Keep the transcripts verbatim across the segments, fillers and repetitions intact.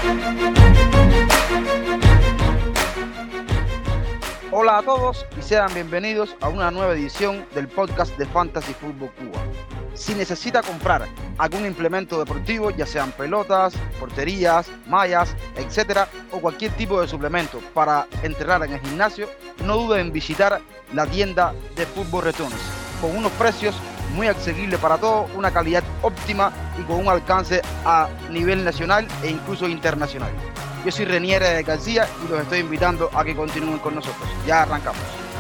Hola a todos y sean bienvenidos a una nueva edición del podcast de Fantasy Football Cuba. Si necesita comprar algún implemento deportivo, ya sean pelotas, porterías, mallas, etcétera, o cualquier tipo de suplemento para entrenar en el gimnasio, no duden en visitar la tienda de Fútbol Returns, con unos precios muy asequibles para todos, una calidad óptima y con un alcance a nivel nacional e incluso internacional. Yo soy Renier García y los estoy invitando a que continúen con nosotros. Ya arrancamos.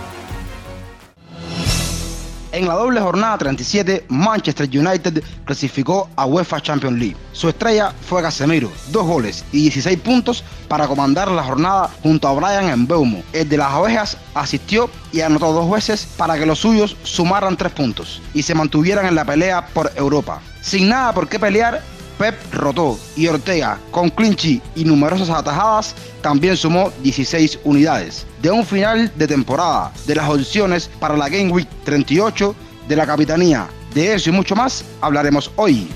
En la doble jornada treinta y siete, Manchester United clasificó a UEFA Champions League. Su estrella fue Casemiro, dos goles y dieciséis puntos para comandar la jornada junto a Bryan Mbeumo. El de las ovejas asistió y anotó dos veces para que los suyos sumaran tres puntos y se mantuvieran en la pelea por Europa. Sin nada por qué pelear, Pep rotó y Ortega, con clinch y numerosas atajadas, también sumó dieciséis unidades. De un final de temporada, de las opciones para la Game Week treinta y ocho, de la capitanía, de eso y mucho más hablaremos hoy.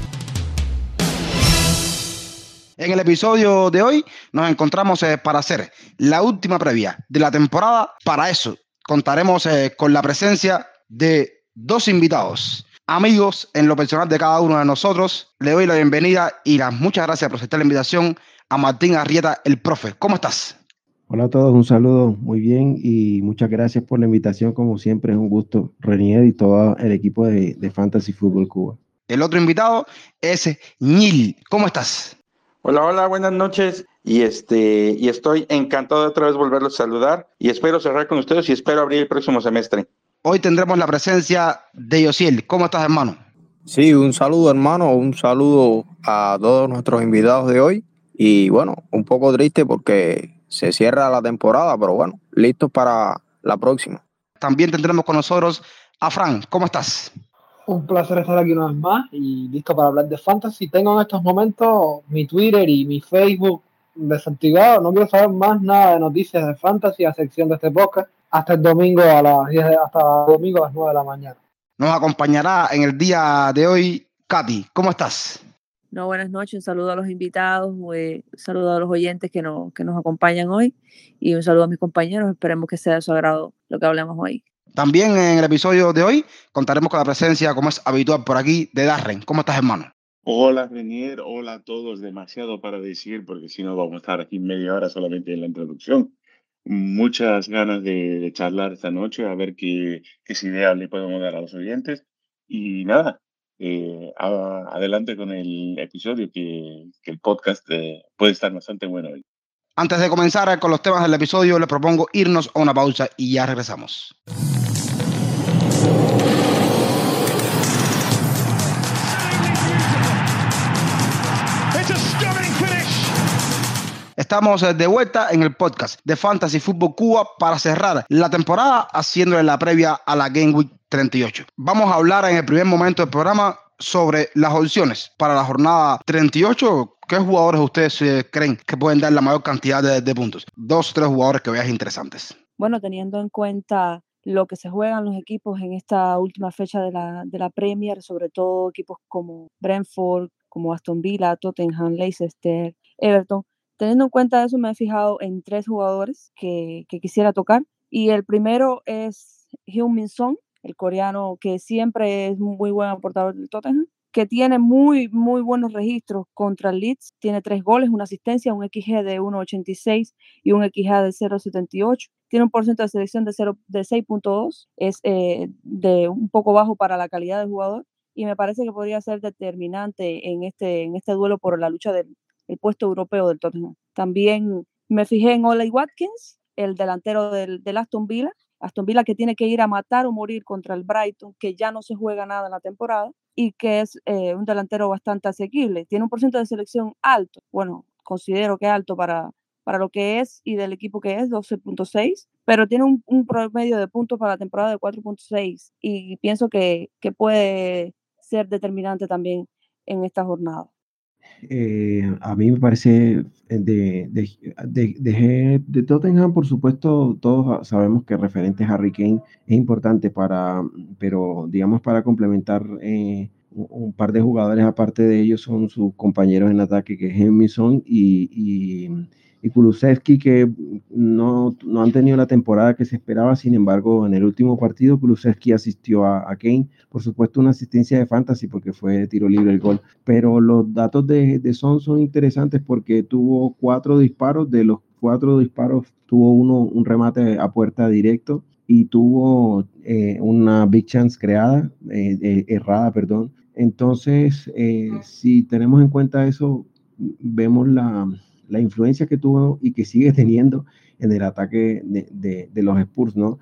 En el episodio de hoy nos encontramos eh, para hacer la última previa de la temporada. Para eso contaremos eh, con la presencia de dos invitados, amigos en lo personal de cada uno de nosotros. Le doy la bienvenida y las muchas gracias por aceptar la invitación a Martín Arrieta, el profe. ¿Cómo estás? Hola a todos, un saludo, muy bien y muchas gracias por la invitación. Como siempre es un gusto, Renier y todo el equipo de, de Fantasy Football Cuba. El otro invitado es Nil. ¿Cómo estás? Hola, hola, buenas noches. Y este, y estoy encantado de otra vez volverlos a saludar y espero cerrar con ustedes y espero abrir el próximo semestre. Hoy tendremos la presencia de Yosiel. ¿Cómo estás, hermano? Sí, un saludo, hermano, un saludo a todos nuestros invitados de hoy. Y bueno, un poco triste porque se cierra la temporada, pero bueno, listos para la próxima. También tendremos con nosotros a Fran. ¿Cómo estás? Un placer estar aquí una vez más y listo para hablar de Fantasy. Tengo en estos momentos mi Twitter y mi Facebook desactivado. No quiero saber más nada de noticias de Fantasy a sección de este podcast hasta el domingo a las diez, hasta el domingo a las nueve de la mañana. Nos acompañará en el día de hoy Katy. ¿Cómo estás? No, buenas noches, un saludo a los invitados, un saludo a los oyentes que nos, que nos acompañan hoy y un saludo a mis compañeros. Esperemos que sea de su agrado lo que hablemos hoy. También en el episodio de hoy contaremos con la presencia, como es habitual por aquí, de Darren. ¿Cómo estás, hermano? Hola, Renier. Hola a todos. Demasiado para decir porque si no vamos a estar aquí media hora solamente en la introducción. Muchas ganas de, de charlar esta noche, a ver qué, qué ideas le podemos dar a los oyentes. Y nada, eh, a, adelante con el episodio, que, que el podcast eh, puede estar bastante bueno hoy. Antes de comenzar con los temas del episodio, les propongo irnos a una pausa y ya regresamos. Estamos de vuelta en el podcast de Fantasy Football Cuba para cerrar la temporada haciéndole la previa a la Game Week treinta y ocho. Vamos a hablar en el primer momento del programa sobre las opciones para la jornada treinta y ocho. ¿Qué jugadores ustedes eh, creen que pueden dar la mayor cantidad de, de puntos? Dos o tres jugadores que veas interesantes. Bueno, teniendo en cuenta lo que se juegan los equipos en esta última fecha de la, de la Premier, sobre todo equipos como Brentford, como Aston Villa, Tottenham, Leicester, Everton. Teniendo en cuenta eso, me he fijado en tres jugadores que, que quisiera tocar. Y el primero es Heung-min Son, el coreano que siempre es un muy buen aportador del Tottenham, que tiene muy, muy buenos registros contra el Leeds. Tiene tres goles, una asistencia, un X G de uno coma ochenta y seis y un X G de cero coma setenta y ocho. Tiene un porcentaje de selección de, de seis punto dos. Es eh, de un poco bajo para la calidad del jugador. Y me parece que podría ser determinante en este, en este duelo por la lucha del el puesto europeo del Tottenham. También me fijé en Ollie Watkins, el delantero del, del Aston Villa. Aston Villa que tiene que ir a matar o morir contra el Brighton, que ya no se juega nada en la temporada y que es eh, un delantero bastante asequible. Tiene un porcentaje de selección alto. Bueno, considero que alto para, para lo que es y del equipo que es, doce punto seis, pero tiene un, un promedio de puntos para la temporada de cuatro punto seis y pienso que, que puede ser determinante también en esta jornada. Eh, a mí me parece de, de, de, de, de Tottenham, por supuesto, todos sabemos que el referente Harry Kane es importante para, pero digamos para complementar eh, un, un par de jugadores aparte de ellos son sus compañeros en ataque, que es Heung-min y, y, y Kulusevski, que no, no han tenido la temporada que se esperaba. Sin embargo, en el último partido Kulusevski asistió a, a Kane, por supuesto una asistencia de fantasy porque fue de tiro libre el gol, pero los datos de, de Son son interesantes porque tuvo cuatro disparos, de los cuatro disparos tuvo uno un remate a puerta directo y tuvo eh, una big chance creada, eh, eh, errada, perdón. Entonces, eh, si tenemos en cuenta eso, vemos la, la influencia que tuvo y que sigue teniendo en el ataque de, de, de los Spurs, ¿no?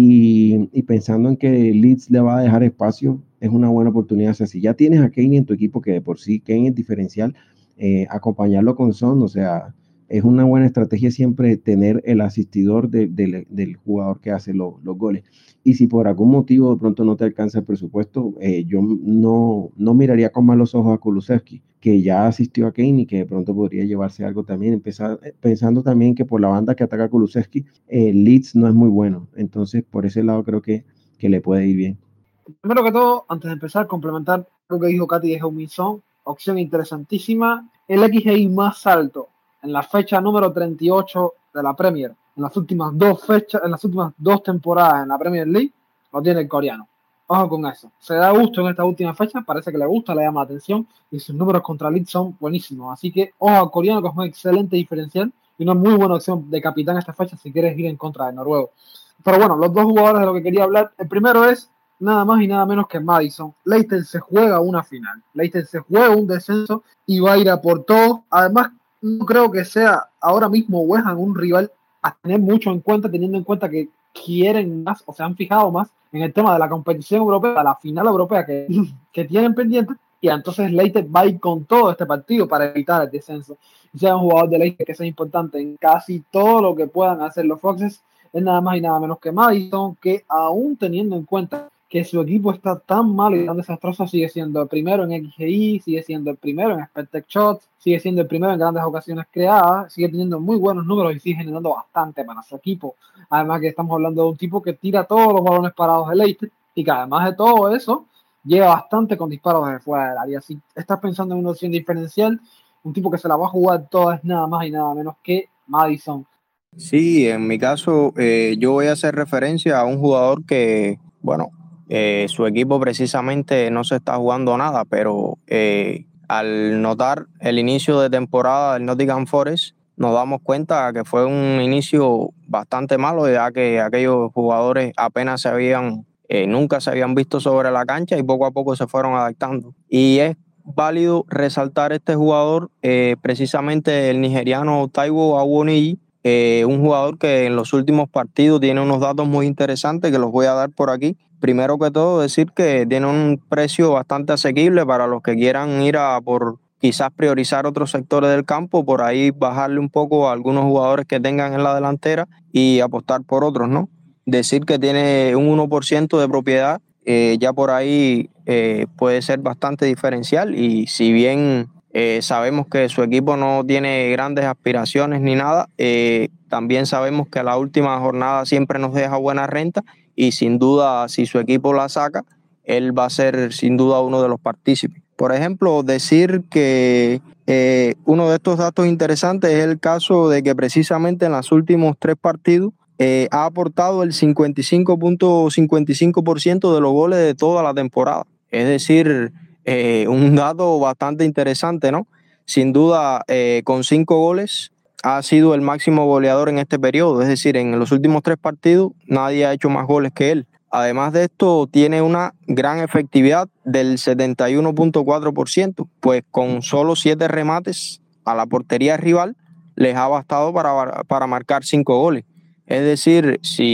Y, y pensando en que Leeds le va a dejar espacio, es una buena oportunidad. O sea, si ya tienes a Kane en tu equipo, que de por sí Kane es diferencial, eh, acompañarlo con Son, o sea, es una buena estrategia siempre tener el asistidor de, de, del jugador que hace lo, los goles. Y si por algún motivo de pronto no te alcanza el presupuesto, eh, yo no, no miraría con malos ojos a Kulusevski, que ya asistió a Kane y que de pronto podría llevarse algo también, empezar, pensando también que por la banda que ataca a Kulusevski, eh, Leeds no es muy bueno. Entonces, por ese lado creo que, que le puede ir bien. Primero que todo, antes de empezar, complementar lo que dijo Katy de Heung-min Son, opción interesantísima. El X G I más alto en la fecha número treinta y ocho de la Premier, en las últimas dos fechas, en las últimas dos temporadas en la Premier League, lo tiene el coreano. Ojo con eso. Se da gusto en esta última fecha, parece que le gusta, le llama la atención y sus números contra Leeds son buenísimos. Así que ojo al coreano, que es un excelente diferencial y una muy buena opción de capitán esta fecha si quieres ir en contra de Noruego. Pero bueno, los dos jugadores de lo que quería hablar, el primero es nada más y nada menos que Maddison. Leicester se juega una final, Leicester se juega un descenso y va a ir a por todo. Además, no creo que sea ahora mismo West Ham un rival a tener mucho en cuenta, teniendo en cuenta que quieren más, o se han fijado más en el tema de la competición europea, la final europea que, que tienen pendiente, y entonces Leicester va a ir con todo este partido para evitar el descenso. Y sea un jugador de Leicester que sea importante en casi todo lo que puedan hacer los Foxes, es nada más y nada menos que Maddison, que aún teniendo en cuenta que su equipo está tan mal y tan desastroso, sigue siendo el primero en X G I, sigue siendo el primero en expected shots, sigue siendo el primero en grandes ocasiones creadas, sigue teniendo muy buenos números y sigue generando bastante para su equipo. Además que estamos hablando de un tipo que tira todos los balones parados de Leicester y que además de todo eso, llega bastante con disparos desde fuera del área. Si estás pensando en una opción diferencial, un tipo que se la va a jugar toda es nada más y nada menos que Maddison. Sí, en mi caso eh, yo voy a hacer referencia a un jugador que, bueno, eh, su equipo precisamente no se está jugando nada, pero eh, al notar el inicio de temporada del Nottingham Forest, nos damos cuenta que fue un inicio bastante malo, ya que aquellos jugadores apenas se habían, eh, nunca se habían visto sobre la cancha y poco a poco se fueron adaptando. Y es válido resaltar este jugador, eh, precisamente el nigeriano Taiwo Awoniyi, Eh, un jugador que en los últimos partidos tiene unos datos muy interesantes que los voy a dar por aquí. Primero que todo, decir que tiene un precio bastante asequible para los que quieran ir a por quizás priorizar otros sectores del campo, por ahí bajarle un poco a algunos jugadores que tengan en la delantera y apostar por otros, ¿no? Decir que tiene un uno por ciento de propiedad, eh, ya por ahí eh, puede ser bastante diferencial, y si bien Eh, sabemos que su equipo no tiene grandes aspiraciones ni nada, eh, también sabemos que la última jornada siempre nos deja buena renta y sin duda si su equipo la saca, él va a ser sin duda uno de los partícipes. Por ejemplo, decir que eh, uno de estos datos interesantes es el caso de que precisamente en los últimos tres partidos eh, ha aportado el cincuenta y cinco punto cincuenta y cinco por ciento de los goles de toda la temporada. Es decir, Eh, un dato bastante interesante, ¿no? Sin duda, eh, con cinco goles ha sido el máximo goleador en este periodo, es decir, en los últimos tres partidos nadie ha hecho más goles que él. Además de esto, tiene una gran efectividad del setenta y uno punto cuatro por ciento, pues con solo siete remates a la portería rival les ha bastado para, para marcar cinco goles. Es decir,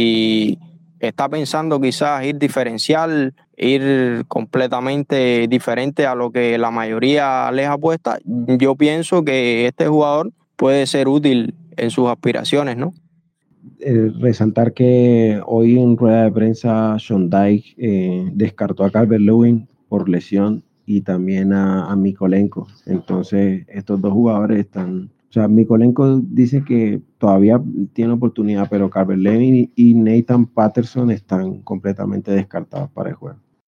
si está pensando quizás ir diferencial, ir completamente diferente a lo que la mayoría les apuesta, yo pienso que este jugador puede ser útil en sus aspiraciones, ¿no? Eh, resaltar que hoy en rueda de prensa Sean Dyche eh, descartó a Calvert-Lewin por lesión y también a, a Mykolenko. Entonces estos dos jugadores están, o sea, Mykolenko dice que todavía tiene oportunidad, pero Calvert-Lewin y Nathan Patterson están completamente descartados para el juego.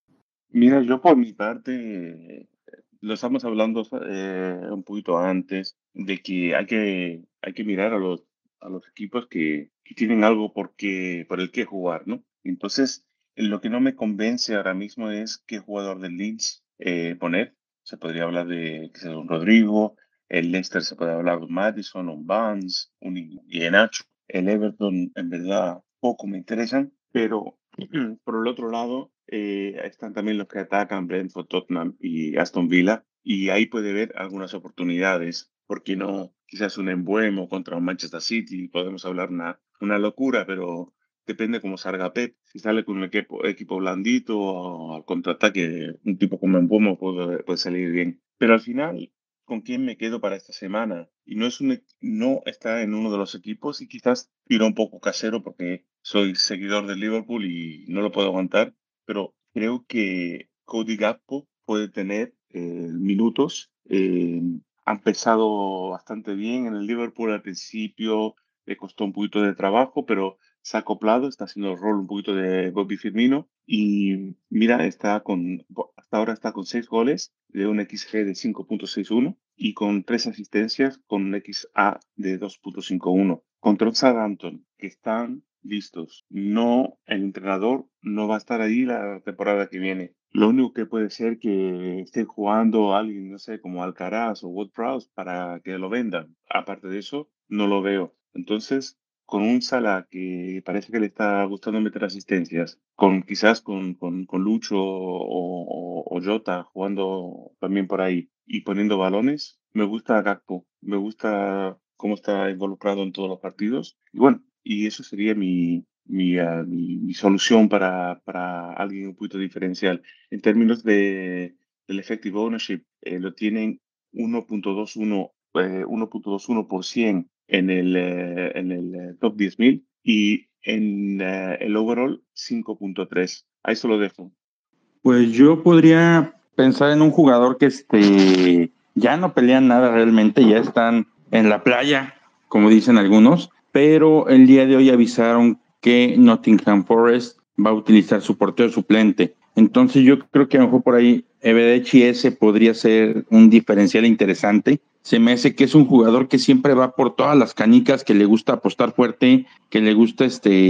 Mira, yo por mi parte, eh, lo estamos hablando eh, un poquito antes, de que hay que, hay que mirar a los, a los equipos que, que tienen algo por, qué- por el que jugar, ¿no? Entonces, lo que no me convence ahora mismo es qué jugador del Leeds eh, poner. Se podría hablar de quizás un Rodrigo, el Leicester se puede hablar de un Maddison, un Barnes, un Iheanacho. El Everton, en verdad, poco me interesan, pero por el otro lado, eh, están también los que atacan Brentford, Tottenham y Aston Villa, y ahí puede ver algunas oportunidades. ¿Por qué no? Quizás un Embuemo contra un Manchester City, podemos hablar una, una locura, pero depende cómo salga Pep. Si sale con un equipo, equipo blandito o al contraataque, un tipo como Embuemo puede, puede salir bien. Pero al final, ¿con quién me quedo para esta semana? Y no es un, e- no está en uno de los equipos y quizás tiro un poco casero porque soy seguidor del Liverpool y no lo puedo aguantar, pero creo que Cody Gakpo puede tener eh, minutos. Eh, ha empezado bastante bien en el Liverpool al principio, le costó un poquito de trabajo, pero se ha acoplado, está haciendo el rol un poquito de Bobby Firmino y mira, está con, hasta ahora está con seis goles de un X G de cinco punto sesenta y uno y con tres asistencias con un X A de dos punto cincuenta y uno. Contra un Southampton, que están listos. No, el entrenador no va a estar ahí la temporada que viene. Lo único que puede ser que esté jugando alguien, no sé, como Alcaraz o Ward-Prowse para que lo vendan. Aparte de eso, no lo veo. Entonces, con un Salah que parece que le está gustando meter asistencias, con quizás con, con, con Lucho o, o, o Jota jugando también por ahí y poniendo balones, me gusta Gakpo, me gusta cómo está involucrado en todos los partidos. Y bueno, y eso sería mi, mi, ah, mi, mi solución para, para alguien un poquito diferencial. En términos de, del effective ownership, eh, lo tienen uno punto veintiuno, eh, uno punto veintiuno por ciento en el, eh, en el eh, top diez mil y en eh, el overall cinco punto tres. Ahí se lo dejo. Pues yo podría pensar en un jugador que este, ya no pelean nada realmente, ya están en la playa, como dicen algunos, pero el día de hoy avisaron que Nottingham Forest va a utilizar su portero suplente. Entonces yo creo que a lo mejor por ahí Eberechi ese podría ser un diferencial interesante. Se me hace que es un jugador que siempre va por todas las canicas, que le gusta apostar fuerte, que le gusta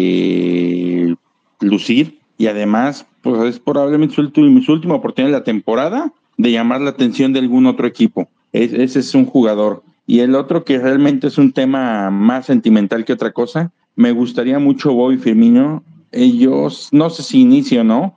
este lucir y además pues es probablemente su, ulti- su última oportunidad de la temporada de llamar la atención de algún otro equipo. Es, ese es un jugador. Y el otro que realmente es un tema más sentimental que otra cosa, me gustaría mucho Bobby Firmino. Ellos, no sé si inicio o no,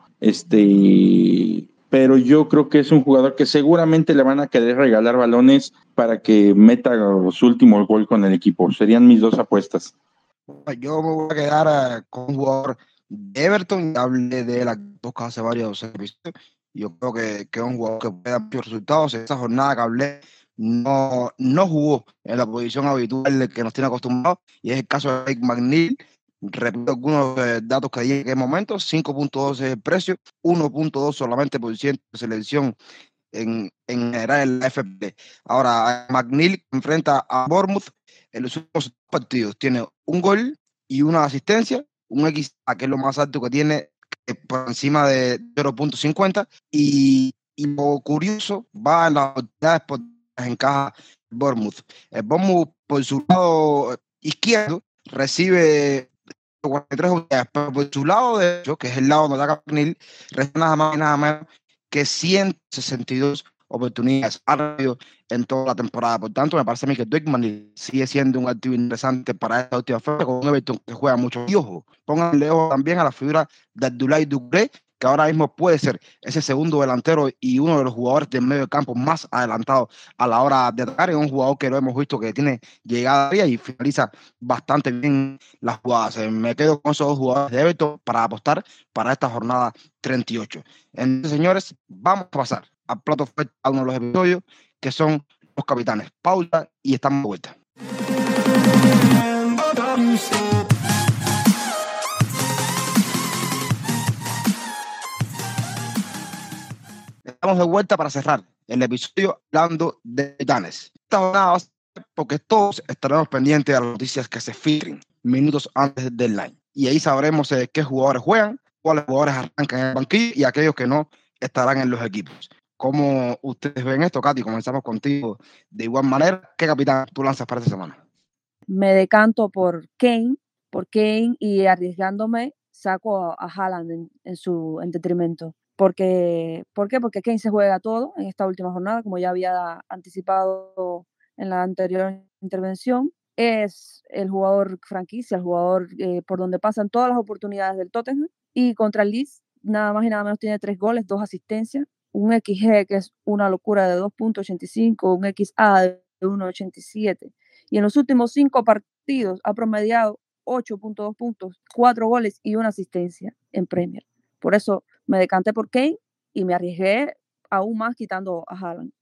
este, pero yo creo que es un jugador que seguramente le van a querer regalar balones para que meta su último gol con el equipo. Serían mis dos apuestas. Yo me voy a quedar eh, con un jugador de Everton, ya hablé de él aquí hace varios episodios. Yo creo que, que es un jugador que puede dar muchos resultados. Esa jornada que hablé no, no jugó en la posición habitual de que nos tiene acostumbrados, y es el caso de Mike McNeil. Repito algunos eh, datos que di en aquel momento: cinco punto dos es el precio, uno punto dos solamente por ciento de selección en, en general en la F P. Ahora, McNeil enfrenta a Bournemouth en los últimos partidos. Tiene un gol y una asistencia, un X A que es lo más alto que tiene, que por encima de cero punto cincuenta. Y, y lo curioso va en las oportunidades por las encaja Bournemouth. El Bournemouth, por su lado izquierdo, recibe cuarenta y tres unidades, pero por su lado derecho, que es el lado donde ataca McNeil, recibe nada más y nada menos que ciento sesenta y dos oportunidades ha recibido en toda la temporada. Por tanto, me parece a mí que Dwight sigue siendo un activo interesante para esta última fecha, con un Everton que juega mucho. Y ojo, pongan lejos también a la figura de Abdoulaye Doucouré, que ahora mismo puede ser ese segundo delantero y uno de los jugadores del medio de campo más adelantados a la hora de atacar. Es un jugador que lo hemos visto que tiene llegada y finaliza bastante bien las jugadas. Me quedo con esos dos jugadores de Everton para apostar para esta jornada treinta y ocho. Entonces, señores, vamos a pasar al plato fuerte a uno de los episodios, que son los capitanes. Pausa y estamos de vuelta. Estamos de vuelta para cerrar el episodio hablando de capitanes. Esta jornada va a ser porque todos estaremos pendientes de las noticias que se filtren minutos antes del deadline. Y ahí sabremos eh, qué jugadores juegan, cuáles jugadores arrancan en el banquillo y aquellos que no estarán en los equipos. ¿Cómo ustedes ven esto, Katy? Comenzamos contigo. De igual manera, ¿qué capitán tú lanzas para esta semana? Me decanto por Kane, por Kane y arriesgándome saco a, a Haaland en, en su en detrimento. Porque, ¿Por qué? Porque Kane se juega todo en esta última jornada, como ya había anticipado en la anterior intervención. Es el jugador franquicia, el jugador eh, por donde pasan todas las oportunidades del Tottenham. Y contra el Leeds, nada más y nada menos tiene tres goles, dos asistencias, un X G que es una locura de dos punto ochenta y cinco, un X A de uno punto ochenta y siete. Y en los últimos cinco partidos ha promediado ocho punto dos puntos, cuatro goles y una asistencia en Premier. Por eso me decanté por Kane y me arriesgué aún más quitando a Haaland.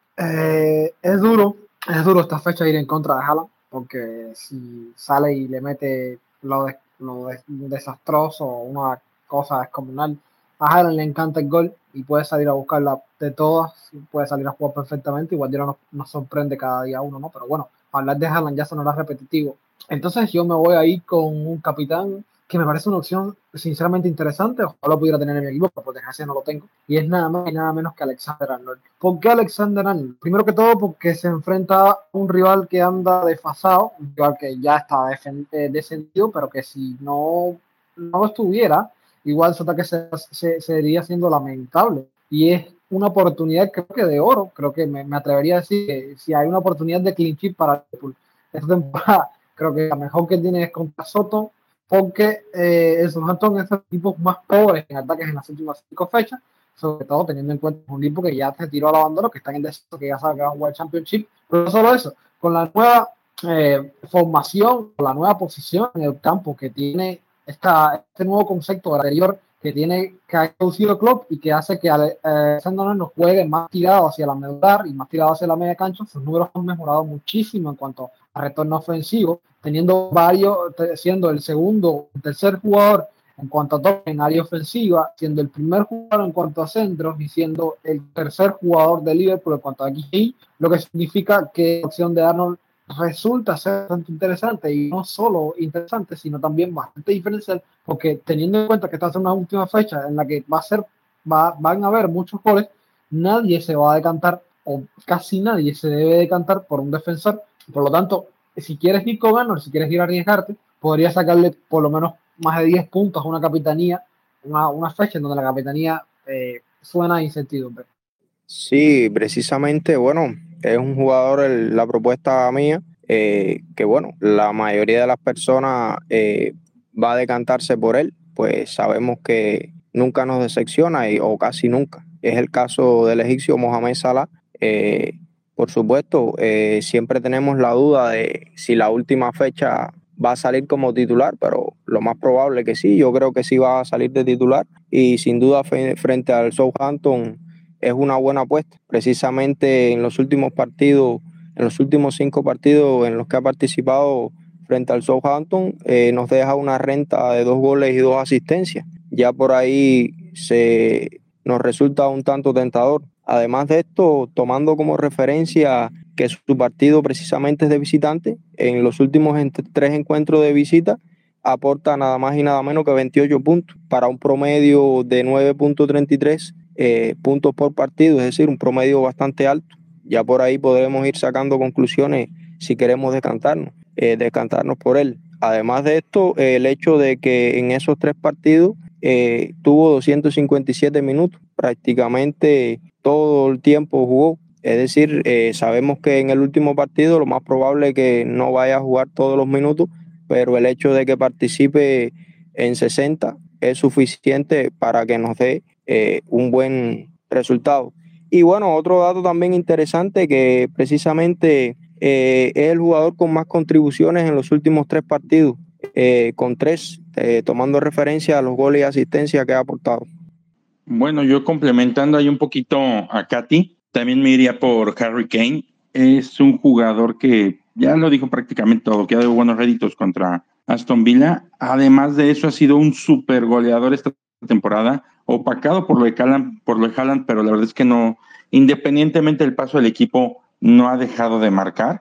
Eh, es duro, es duro esta fecha ir en contra de Haaland, porque si sale y le mete lo, de, lo de, desastroso, una cosa descomunal, a Haaland le encanta el gol y puede salir a buscarla de todas, puede salir a jugar perfectamente, igual nos, nos sorprende cada día uno, ¿no? Pero bueno, hablar de Haaland ya sonará repetitivo. Entonces yo me voy a ir con un capitán que me parece una opción sinceramente interesante, ojalá lo pudiera tener en mi equipo, pero por desgracia no lo tengo, y es nada más y nada menos que Alexander-Arnold. ¿Por qué Alexander-Arnold? Primero que todo porque se enfrenta a un rival que anda desfasado, un rival que ya está descendido, pero que si no, no lo estuviera, igual su ataque se, se, sería siendo lamentable, y es una oportunidad creo que de oro, creo que me, me atrevería a decir que si hay una oportunidad de clean sheet para Liverpool esta temporada, creo que la mejor que tiene es contra Soto, porque eh, el Southampton es de los equipos más pobres en ataques en las últimas cinco fechas, sobre todo teniendo en cuenta un equipo que ya se tiró al abandono, que está en el descenso, que ya sabe que va a jugar el Championship, pero no solo eso, con la nueva eh, formación, con la nueva posición en el campo que tiene esta, este nuevo concepto anterior que tiene que ha introducido el club y que hace que Alexander eh, nos juegue más tirado hacia la medular y más tirado hacia la media cancha. Sus números han mejorado muchísimo en cuanto a retorno ofensivo, teniendo varios, siendo el segundo, el tercer jugador en cuanto a toque en área ofensiva, siendo el primer jugador en cuanto a centros y siendo el tercer jugador de Liverpool en cuanto a X G, lo que significa que la opción de Arnold resulta ser bastante interesante, y no solo interesante, sino también bastante diferencial, porque teniendo en cuenta que esta es una última fecha en la que va a ser, va, van a haber muchos goles, nadie se va a decantar, o casi nadie se debe decantar por un defensor. Por lo tanto, si quieres ir con Arnold, si quieres ir a arriesgarte, podrías sacarle por lo menos más de diez puntos a una capitanía, una, una fecha en donde la capitanía eh, suena a incertidumbre. Sí, precisamente, bueno, es un jugador, el, la propuesta mía, eh, que bueno, la mayoría de las personas eh, va a decantarse por él, pues sabemos que nunca nos decepciona y, o casi nunca. Es el caso del egipcio Mohamed Salah. Eh, por supuesto, eh, siempre tenemos la duda de si la última fecha va a salir como titular, pero lo más probable es que sí, yo creo que sí va a salir de titular y sin duda fe, frente al Southampton es una buena apuesta. Precisamente en los últimos partidos, en los últimos cinco partidos en los que ha participado frente al Southampton, eh, nos deja una renta de dos goles y dos asistencias. Ya por ahí se nos resulta un tanto tentador. Además de esto, tomando como referencia que su partido precisamente es de visitante, en los últimos tres encuentros de visita aporta nada más y nada menos que veintiocho puntos para un promedio de nueve punto treinta y tres eh, puntos por partido, es decir, un promedio bastante alto. Ya por ahí podremos ir sacando conclusiones si queremos decantarnos, eh, decantarnos por él. Además de esto, eh, el hecho de que en esos tres partidos eh, tuvo doscientos cincuenta y siete minutos, prácticamente todo el tiempo jugó. Es decir, eh, sabemos que en el último partido lo más probable es que no vaya a jugar todos los minutos, pero el hecho de que participe en sesenta es suficiente para que nos dé eh, un buen resultado. Y bueno, otro dato también interesante, que precisamente eh, es el jugador con más contribuciones en los últimos tres partidos, eh, con tres, eh, tomando referencia a los goles y asistencia que ha aportado. Bueno, yo complementando ahí un poquito a Katy, también me iría por Harry Kane. Es un jugador que ya lo dijo prácticamente todo, que ha dado buenos réditos contra Aston Villa. Además de eso, ha sido un super goleador esta temporada, opacado por lo de Haaland, por lo de Haaland, pero la verdad es que no, independientemente del paso del equipo, no ha dejado de marcar.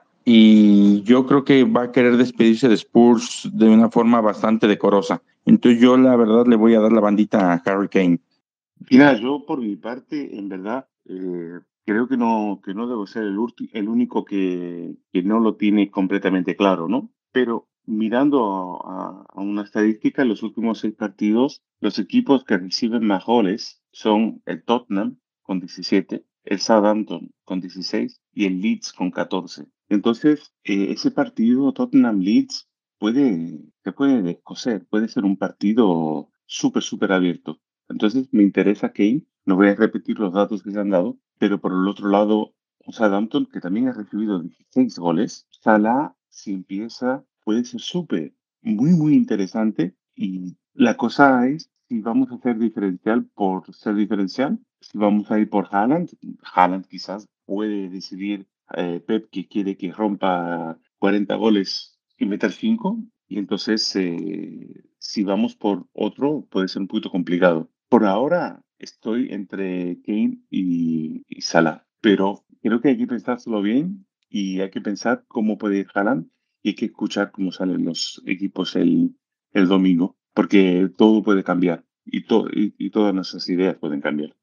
Y yo creo que va a querer despedirse de Spurs de una forma bastante decorosa. Entonces yo la verdad le voy a dar la bandita a Harry Kane. Mira, yo por mi parte, en verdad, eh, creo que no, que no debo ser el, ulti- el único que, que no lo tiene completamente claro, ¿no? Pero mirando a, a una estadística, en los últimos seis partidos, los equipos que reciben más goles son el Tottenham con diecisiete, el Southampton con dieciséis y el Leeds con catorce. Entonces, eh, ese partido Tottenham-Leeds puede, se puede descoser, puede ser un partido súper, súper abierto. Entonces me interesa Kane, no voy a repetir los datos que se han dado, pero por el otro lado, un Southampton que también ha recibido dieciséis goles. Salah, si empieza, puede ser súper, muy, muy interesante. Y la cosa es si vamos a hacer diferencial por ser diferencial, si vamos a ir por Haaland. Haaland quizás puede decidir eh, Pep que quiere que rompa cuarenta goles y meter cinco. Y entonces, eh, si vamos por otro, puede ser un poquito complicado. Por ahora estoy entre Kane y, y Salah, pero creo que hay que pensárselo bien y hay que pensar cómo puede ir Haaland y hay que escuchar cómo salen los equipos el, el domingo, porque todo puede cambiar y, to- y, y todas nuestras ideas pueden cambiar.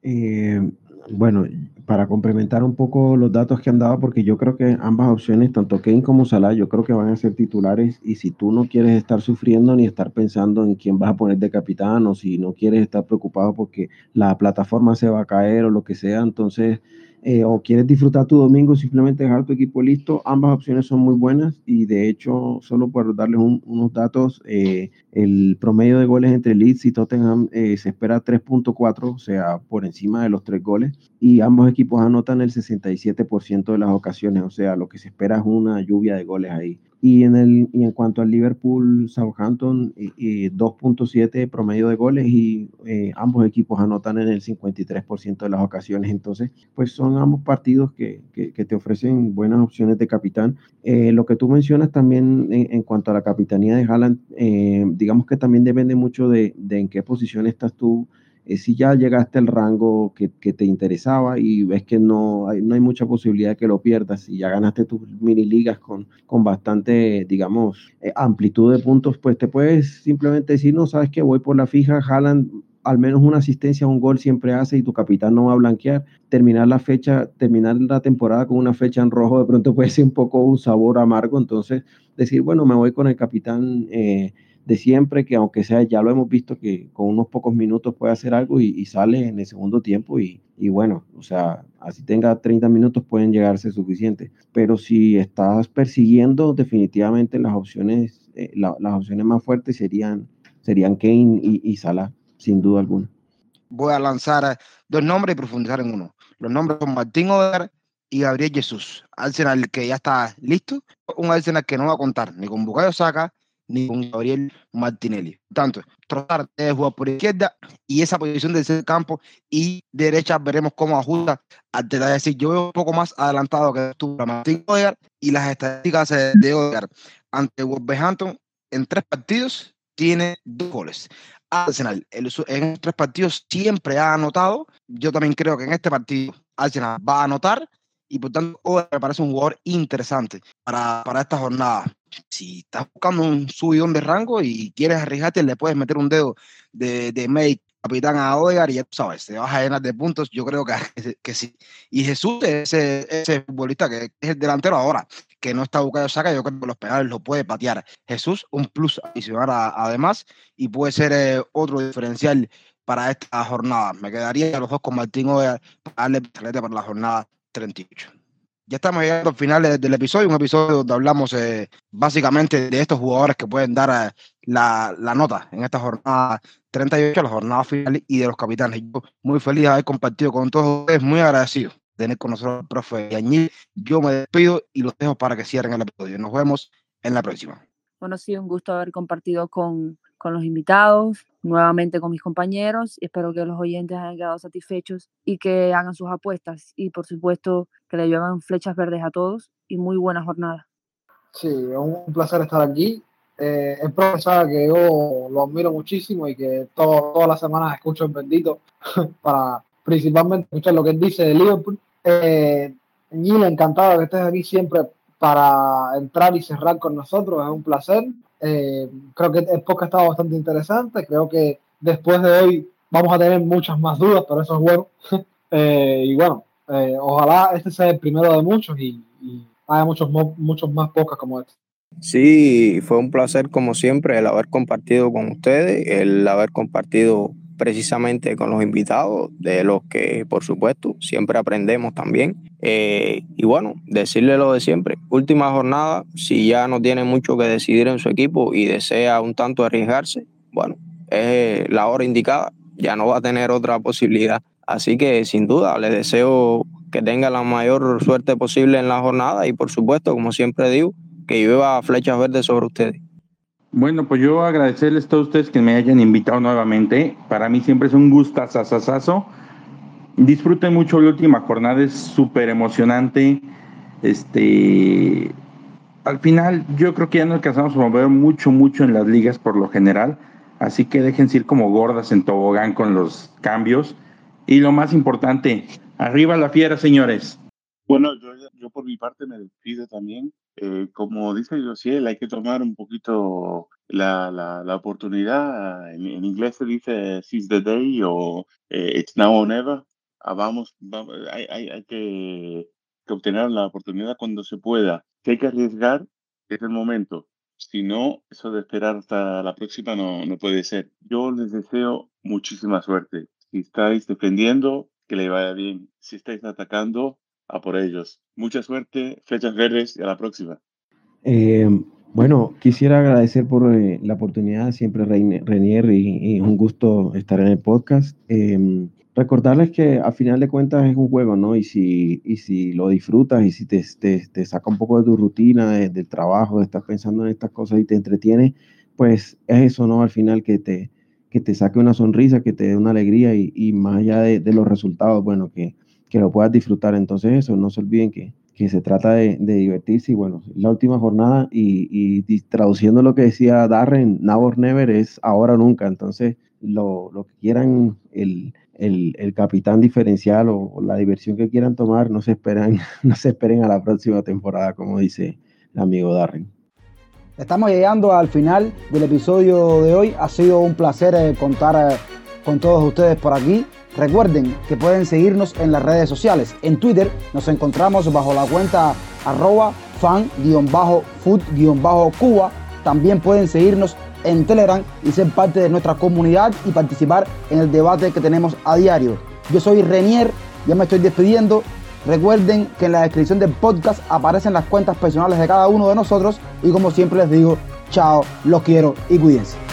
Eh, bueno, para complementar un poco los datos que han dado, porque yo creo que ambas opciones, tanto Kane como Salah, yo creo que van a ser titulares y si tú no quieres estar sufriendo ni estar pensando en quién vas a poner de capitán o si no quieres estar preocupado porque la plataforma se va a caer o lo que sea, entonces, eh, o quieres disfrutar tu domingo, simplemente dejar tu equipo listo, ambas opciones son muy buenas y de hecho, solo por darles un- unos datos, eh, el promedio de goles entre Leeds y Tottenham eh, se espera tres punto cuatro, o sea, por encima de los tres goles, y ambos equipos anotan el sesenta y siete por ciento de las ocasiones, o sea, lo que se espera es una lluvia de goles ahí. Y en, el, y en cuanto al Liverpool-Southampton, eh, eh, dos punto siete promedio de goles y eh, ambos equipos anotan en el cincuenta y tres por ciento de las ocasiones. Entonces, pues son ambos partidos que, que, que te ofrecen buenas opciones de capitán. Eh, lo que tú mencionas también en, en cuanto a la capitanía de Haaland, eh, digamos que también depende mucho de, de en qué posición estás tú. Eh, si ya llegaste al rango que, que, te interesaba y ves que no hay, no hay mucha posibilidad de que lo pierdas y ya ganaste tus mini ligas con, con bastante, digamos, eh, amplitud de puntos, pues te puedes simplemente decir, no, sabes que voy por la fija, Haaland al menos una asistencia, un gol siempre hace y tu capitán no va a blanquear. Terminar la fecha, terminar la temporada con una fecha en rojo de pronto puede ser un poco un sabor amargo, entonces decir, bueno, me voy con el capitán eh, de siempre, que aunque sea, ya lo hemos visto que con unos pocos minutos puede hacer algo y, y sale en el segundo tiempo y, y bueno, o sea, así tenga treinta minutos pueden llegarse suficientes, pero si estás persiguiendo, definitivamente las opciones, eh, la, las opciones más fuertes serían, serían Kane y, y Salah, sin duda alguna. Voy a lanzar dos nombres y profundizar en uno. Los nombres son Martín Odegaard y Gabriel Jesús. Arsenal que ya está listo, un Arsenal que no va a contar ni con Bukayo Saka ni con Gabriel Martinelli. Tanto, Trossard debe jugar por izquierda y esa posición del centro campo y derecha veremos cómo ajusta al detalle. Es decir, yo veo un poco más adelantado que tú para Martín Odegaard y las estadísticas de Odegaard ante Wolverhampton en tres partidos tiene dos goles. Arsenal en estos tres partidos siempre ha anotado. Yo también creo que en este partido Arsenal va a anotar y por tanto hoy me parece un jugador interesante para, para esta jornada. Si estás buscando un subidón de rango y quieres arriesgarte, le puedes meter un dedo de, de make capitán a Odegaard y ya tú sabes, te vas a llenar de puntos. Yo creo que, que sí. Y Jesús, ese, ese futbolista que es el delantero ahora, que no está Bukayo Saka, yo creo que los penales lo puede patear. Jesús, un plus adicional a, además, y puede ser eh, otro diferencial para esta jornada. Me quedaría a los dos con Martín Odegaard para darle para la jornada treinta y ocho. Ya estamos llegando al final del, del episodio, un episodio donde hablamos eh, básicamente de estos jugadores que pueden dar eh, la, la nota en esta jornada treinta y ocho, la jornada final, y de los capitanes. Yo muy feliz de haber compartido con todos ustedes, muy agradecido de tener con nosotros al profe Yañil. Yo me despido y los dejo para que cierren el episodio. Nos vemos en la próxima. Bueno, sí, un gusto haber compartido con, con los invitados, nuevamente con mis compañeros. Espero que los oyentes hayan quedado satisfechos y que hagan sus apuestas. Y por supuesto, que le lleven flechas verdes a todos y muy buena jornada. Sí, es un placer estar aquí. Eh, el profe sabe que yo lo admiro muchísimo y que todo, todas las semanas escucho el bendito para principalmente escuchar lo que él dice de Liverpool. Eh, Gil, encantado que estés aquí siempre para entrar y cerrar con nosotros, es un placer. Eh, creo que el podcast ha estado bastante interesante, creo que después de hoy vamos a tener muchas más dudas, pero eso es bueno. eh, y bueno, eh, ojalá este sea el primero de muchos y, y haya muchos, muchos más podcasts como este. Sí, fue un placer como siempre el haber compartido con ustedes, el haber compartido precisamente con los invitados, de los que por supuesto siempre aprendemos también. Eh, y bueno, decirle lo de siempre, última jornada, si ya no tiene mucho que decidir en su equipo y desea un tanto arriesgarse, bueno, es la hora indicada, ya no va a tener otra posibilidad. Así que sin duda les deseo que tenga la mayor suerte posible en la jornada y por supuesto, como siempre digo, que llueva flechas verdes sobre ustedes. Bueno, pues yo agradecerles a todos ustedes que me hayan invitado nuevamente. Para mí siempre es un gustazazazazo. Disfruten mucho la última jornada, es súper emocionante. Este, al final yo creo que ya no alcanzamos a mover mucho, mucho en las ligas por lo general. Así que déjense ir como gordas en tobogán con los cambios. Y lo más importante, arriba la fiera, señores. Bueno, yo, yo por mi parte me despido también. Eh, como dice Josiel, hay que tomar un poquito la, la, la oportunidad. En, en inglés se dice seize the day o eh, it's now or never. Ah, vamos, vamos hay, hay, hay que, que obtener la oportunidad cuando se pueda. Si hay que arriesgar, es el momento. Si no, eso de esperar hasta la próxima no, no puede ser. Yo les deseo muchísima suerte. Si estáis defendiendo, que le vaya bien. Si estáis atacando, a por ellos. Mucha suerte, flechas verdes y a la próxima. Eh, bueno, quisiera agradecer por eh, la oportunidad, siempre Renier, y, y un gusto estar en el podcast. Eh, recordarles que a final de cuentas es un juego, ¿no? Y si, y si lo disfrutas y si te, te, te saca un poco de tu rutina, de, del trabajo, de estar pensando en estas cosas y te entretiene, pues es eso, ¿no? Al final que te, que te saque una sonrisa, que te dé una alegría y, y más allá de, de los resultados, bueno, que que lo puedas disfrutar. Entonces eso, no se olviden que, que se trata de, de divertirse y bueno, la última jornada y, y, y traduciendo lo que decía Darren, now or never es ahora o nunca. Entonces lo, lo que quieran, el, el, el capitán diferencial o, o la diversión que quieran tomar, no se esperan, no se esperen a la próxima temporada, como dice el amigo Darren. Estamos llegando al final del episodio de hoy. Ha sido un placer eh, contar eh, con todos ustedes por aquí. Recuerden que pueden seguirnos en las redes sociales. En Twitter nos encontramos bajo la cuenta arroba fan-food-cuba. También pueden seguirnos en Telegram y ser parte de nuestra comunidad y participar en el debate que tenemos a diario. Yo soy Renier, ya me estoy despidiendo. Recuerden que en la descripción del podcast aparecen las cuentas personales de cada uno de nosotros y como siempre les digo, chao, los quiero y cuídense.